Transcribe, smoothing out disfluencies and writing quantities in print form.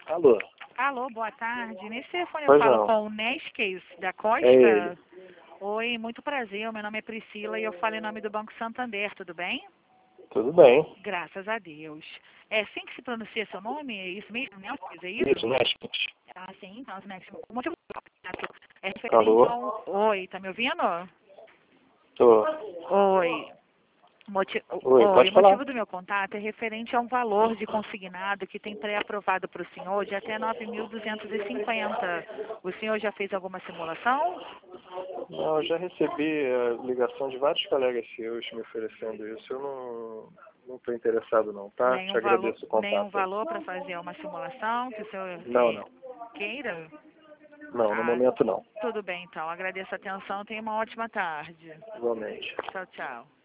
Alô? Alô, boa tarde. Nesse telefone eu Pois falo não. com o Nesques da Costa. É ele. Oi, muito prazer. Meu nome é Priscila e eu falo em nome do Banco Santander, tudo bem? Tudo bem. Graças a Deus. É assim que se pronuncia seu nome? É isso mesmo, Nesques? É isso? Isso, Nestes. Ah, sim, então, Nesques. O motivo do contato é referente Alô? ao... Oi, tá me ouvindo? Tô. Oi. Oi, Oi, pode o falar. motivo do meu contato é referente a um valor de consignado que tem pré-aprovado para o senhor de até 9.250. O senhor já fez alguma simulação? Não, eu já recebi a ligação de vários colegas seus me oferecendo isso. Eu não estou interessado não, tá? Te agradeço o Nenhum contato aí. valor para fazer uma simulação que o senhor Não. queira? Não, no Ah, momento não. tudo bem então. Agradeço a atenção. Tenha uma ótima tarde. Igualmente. Tchau, tchau.